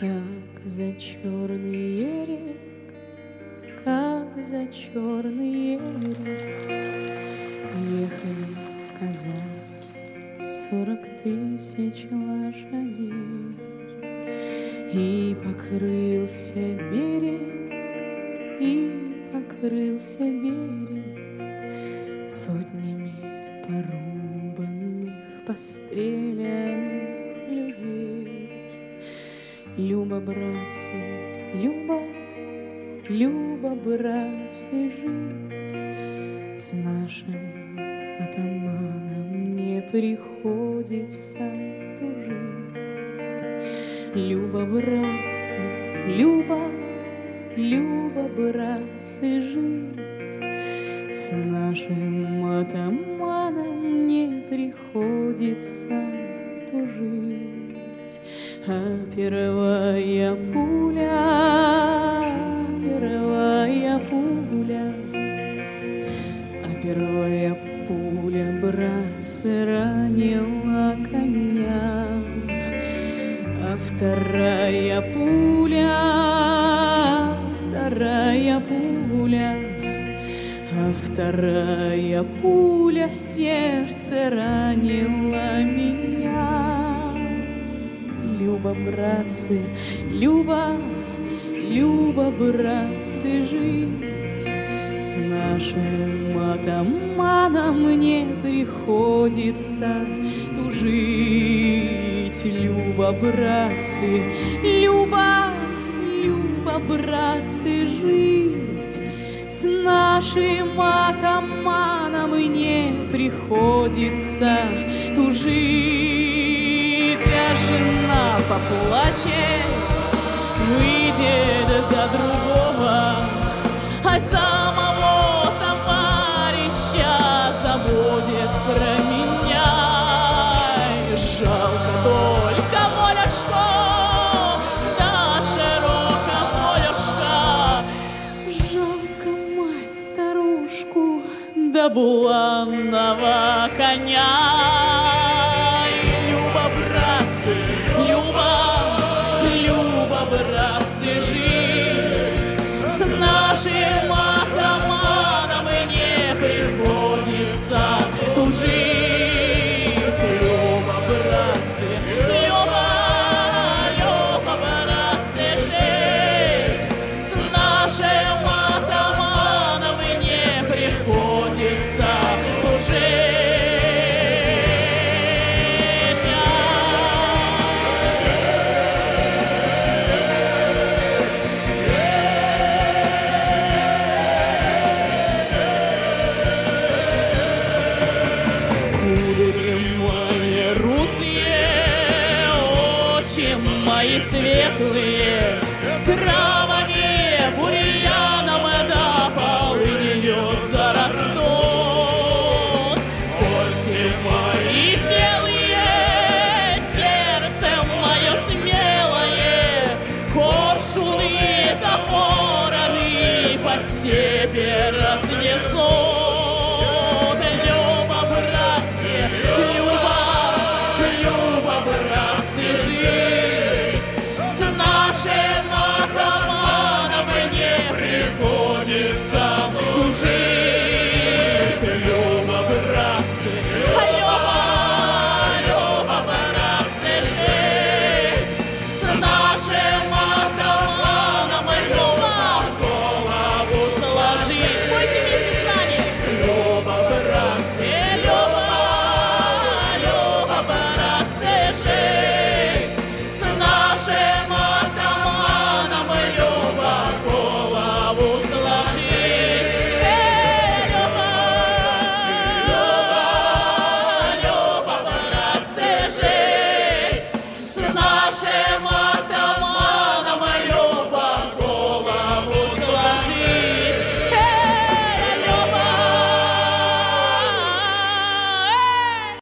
Как за черный ерек, как за черный ерек ехали казаки, 40 тысяч лошадей, и покрылся берег, и покрылся берег сотнями порубанных, постреляных людей. Люба, братцы, Люба, Люба, братцы, жить с нашим атаманом не приходится тужить. Люба, братцы, Люба, Люба, братцы, жить с нашим атаманом не приходится тужить. А первая пуля, первая пуля, а первая пуля, братцы, ранила коня, а вторая пуля, вторая пуля, а вторая пуля в сердце ранила меня. Люба, братцы, Люба, Люба, братцы, жить с нашим атаманом не приходится тужить. Люба, братцы, Люба, Люба, братцы, жить с нашим атаманом не приходится тужить. А жена поплачет, выйдет за другого, а самого товарища забудет про меня. И жалко только Волюшку, да широко Волюшка, жалко мать старушку, да буланного коня. Люба, Люба, братцы, жить с нашим атаманом не приходится тужить. Люба, братцы, Люба, Люба, братцы, жить с нашим атаманом не приходится тужить. Мои светлые, травами, бурьяном да полынью зарастут. Кости мои белые, сердце мое смелое, коршуны да вороны по степи разнесут.